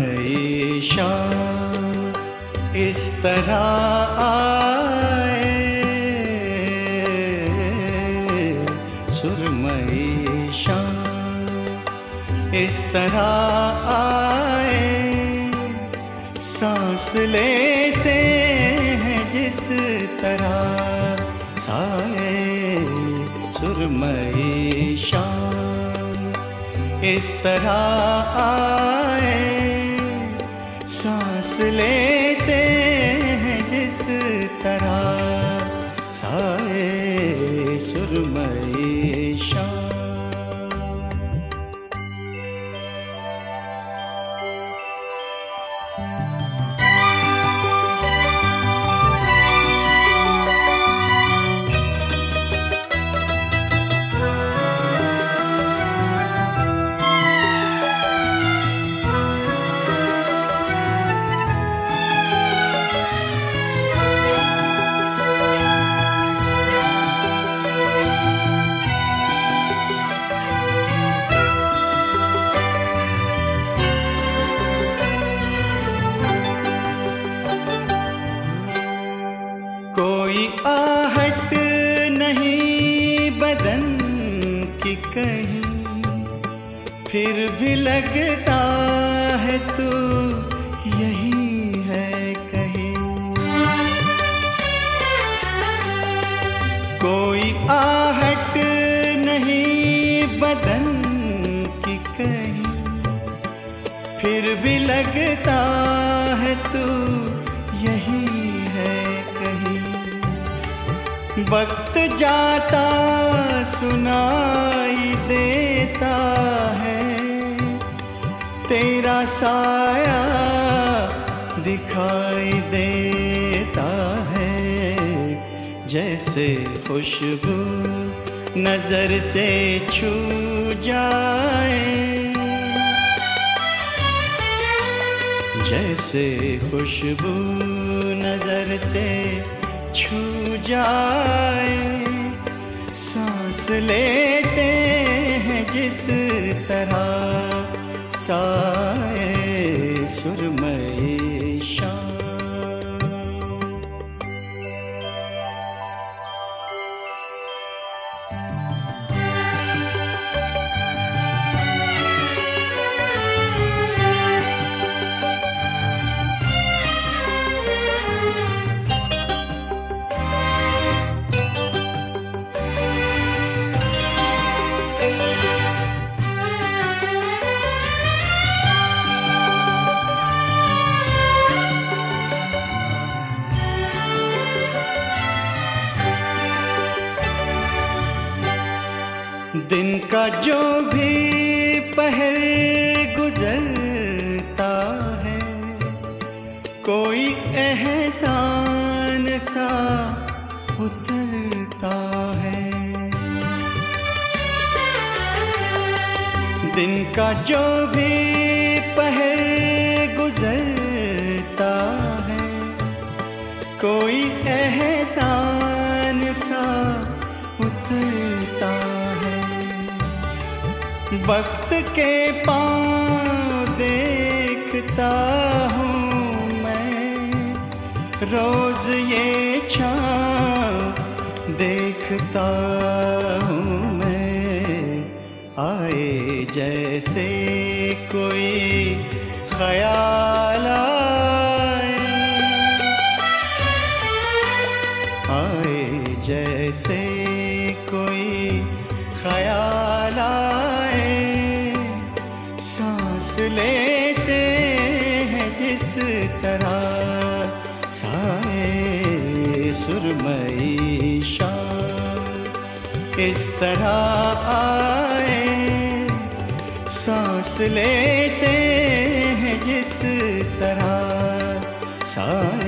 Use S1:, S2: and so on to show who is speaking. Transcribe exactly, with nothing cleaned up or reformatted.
S1: सुरमई शाम इस तरह आए, सुरमई शाम इस तरह आए, सांस लेते हैं जिस तरह साए, सुरमई शाम इस तरह आए, सांस लेते हैं जिस तरह साए, सुरमई शाम। कोई आहट नहीं बदन की कहीं, फिर भी लगता है तू यही है कहीं। कोई आहट नहीं बदन की कहीं, फिर भी लगता है तू यही है कहीं। वक्त जाता सुनाई देता है, तेरा साया दिखाई देता है, जैसे खुशबू नजर से छू जाए, जैसे खुशबू नजर से छू जाए, सांस लेते हैं जिस तरह साए, सुरमई शाम। दिन का जो भी पहर गुजरता है, कोई एहसान सा उतरता है। दिन का जो भी पहर गुजरता है, कोई एहसान सा उतरता है। वक्त के पाँव देखता हूँ मैं, रोज ये छाँव देखता हूँ मैं, आए जैसे कोई ख्याल आए, आए जैसे कोई ख्याल आए, सांस लेते हैं जिस तरह साए, सुरमई शाम इस तरह आए, सांस लेते हैं जिस तरह साए,